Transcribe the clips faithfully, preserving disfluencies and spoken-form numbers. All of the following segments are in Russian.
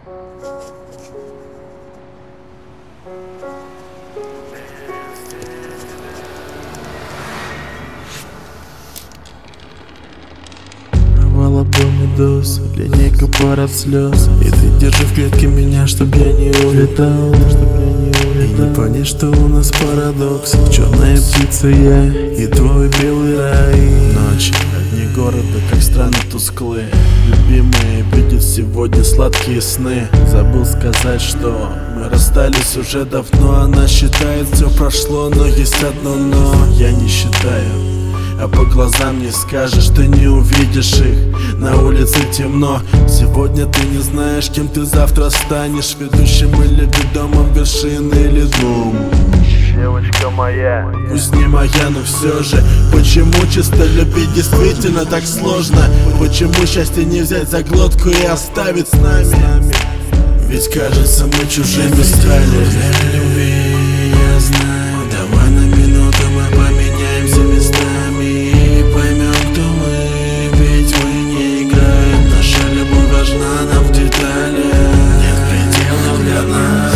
Медуз, линейка парад слез. И ты держи в клетке меня, чтоб я не улетал, чтоб я не улетал. И не понять, что у нас парадокс. Черная птица я и твой белый рай. Ночи, огни города, как страны тусклые. Любимые, видят сегодня сладкие сны. Забыл сказать, что мы расстались уже давно. Она считает, все прошло, но есть одно но. Я не считаю, а по глазам не скажешь, ты не увидишь их. На улице темно, сегодня ты не знаешь, кем ты завтра станешь. Ведущим или ведомым вершины или дном. Девочка моя, пусть не моя, но все же. Почему чисто любить действительно так сложно? Почему счастье не взять за глотку и оставить с нами? Ведь кажется, мы чужими стали. Для любви я знаю, давай на минуту мы поменяемся местами и поймем, кто мы. Ведь мы не играем, наша любовь важна нам в деталях. Нет пределов для нас.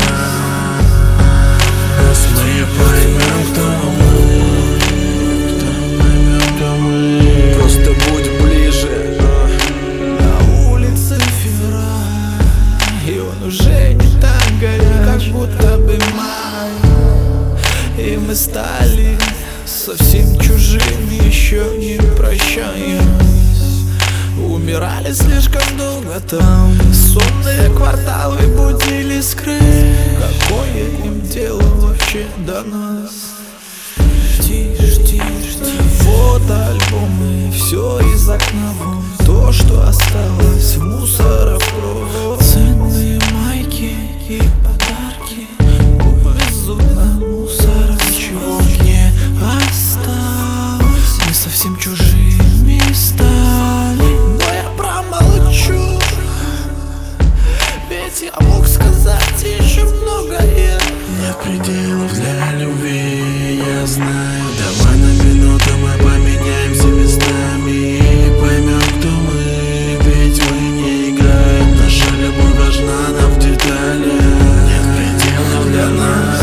Мы поймем, кто мы, кто поймем, кто мы. Просто будь ближе. На улице февраль, и он уже не так горит, как будто бы май. И мы стали совсем чужими, еще не прощаясь. Умирали слишком долго там, сонные кварталы будили скрыт. Какое им дело вообще до нас? Тише, тише, тише. Фотоальбомы, все из окна вон. То, что осталось в мусоропровод. Ценные майки и подарки увезут на мусор. Ничего не осталось. Мы совсем чужими стали. Но я промолчу, ведь я мог сказать еще многое. Нет пределов для любви, я знаю. Давай на минуту мы поменяемся местами и поймем, кто мы. Ведь мы не играем, наша любовь важна нам в деталях. Нет пределов для нас.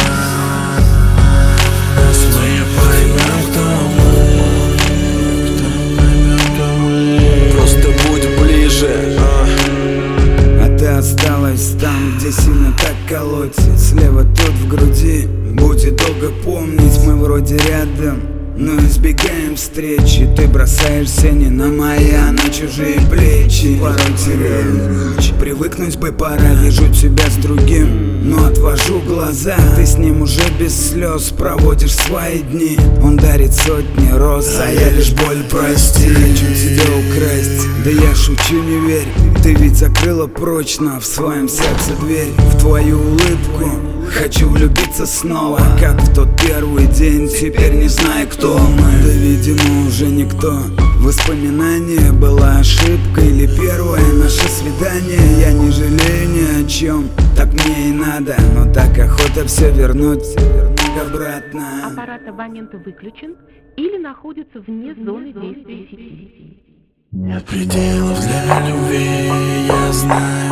Мы поймем, кто мы, кто поймем, кто мы. Просто будь ближе. А ты осталась там, где сильно так колотит. Слева тут в груди, будет долго помнить. Мы вроде рядом, но избегаем встречи. Ты бросаешься не на мои, а на чужие плечи. Порой теряю речь, привыкнуть бы пора. Вижу тебя с другим, но отвожу глаза. Ты с ним уже без слез проводишь свои дни. Он дарит сотни роз, а я лишь боль, прости. Хочу тебя украсть, да я шучу, не верь. Ты ведь закрыла прочно в своем сердце дверь. В твою улыбку хочу влюбиться снова, как в тот первый день, теперь не знаю, кто мы. Да, видимо, уже никто. Воспоминание было ошибкой или первое наше свидание. Я не жалею ни о чем, так мне и надо. Но так охота все вернуть обратно. Аппарат абонента выключен или находится вне зоны действия сети. Нет пределов для любви, я знаю.